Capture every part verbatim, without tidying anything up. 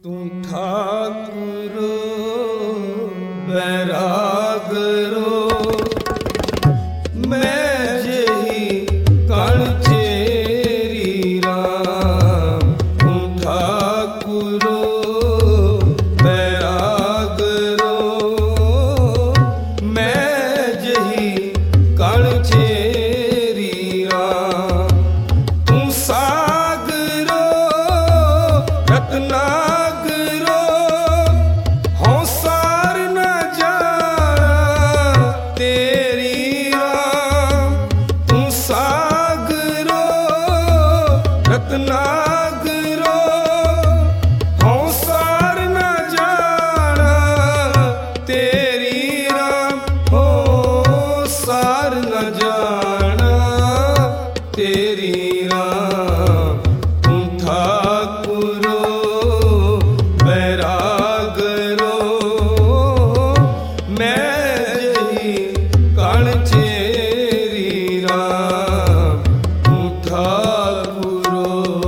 तू ठाकुरो बैरागरो मैं जेही कण चेरी राम। तू ठाकुरो बैरागरो मैं जेही कण चेरी राम। तू सागरो रत्ना रत्नागरो हौसार न जाना तेरी राम। हो सार न जाना तेरी राम। तू ठाकुरो बैरागरो मैं जेही कण चेरी राम। तू ठाकुरो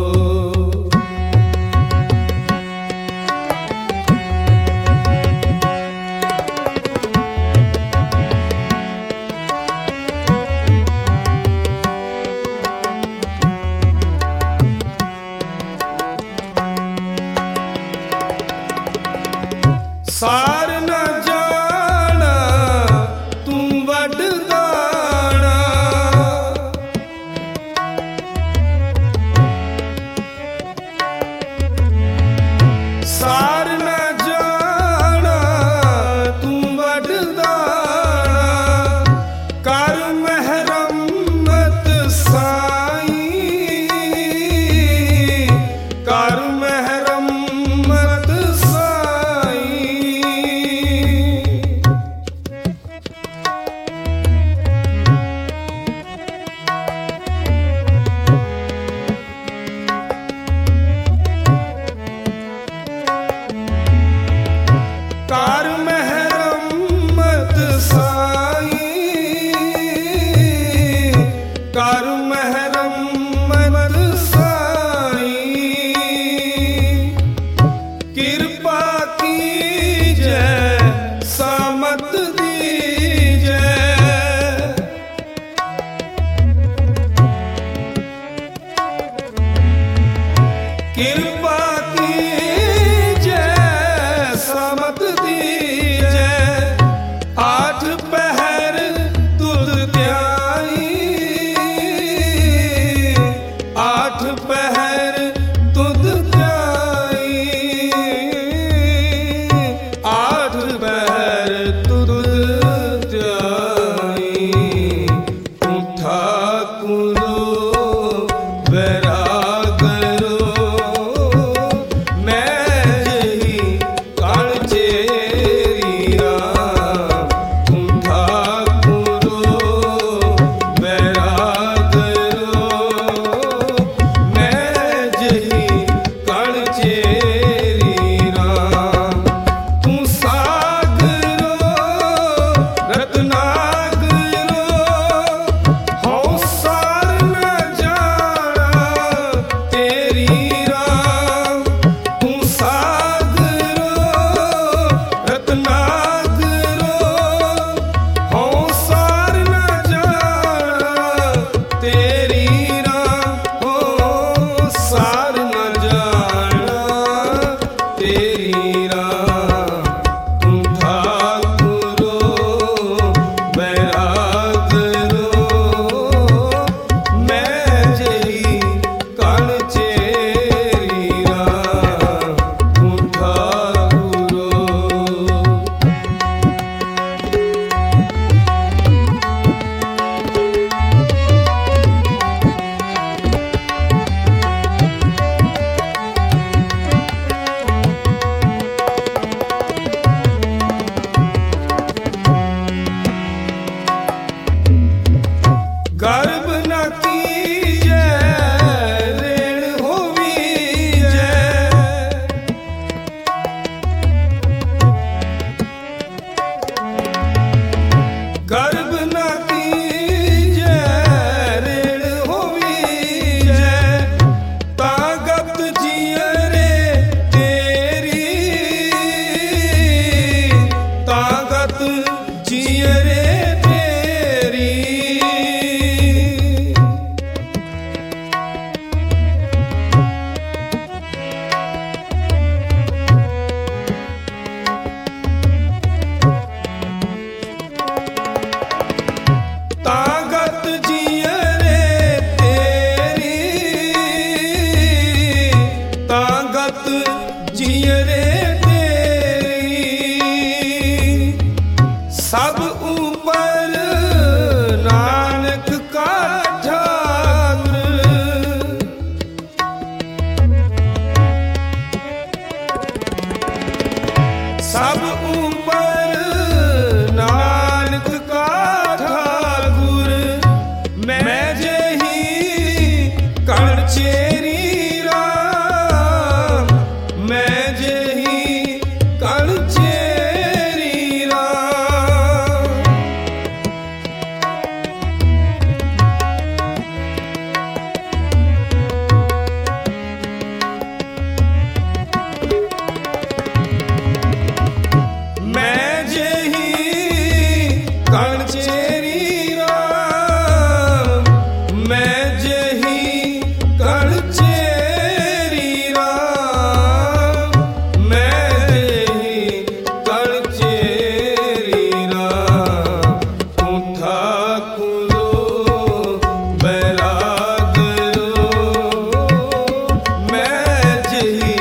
सार न जाना तू वडदाना। सार न जाना तू वडदाना कर महरमत साईं। कर महरमत कर महरमत साईं। कर महरमत साईं। कृपा कीजै सामत दीजै। कृपा कीजै सामत दीजै। आठ पहर तुध ध्याई। आठ पहर तुध ध्याई। आठ पहर तुध ध्याई। तू ठाकुरो बैरागरो मैं ਜਹੀ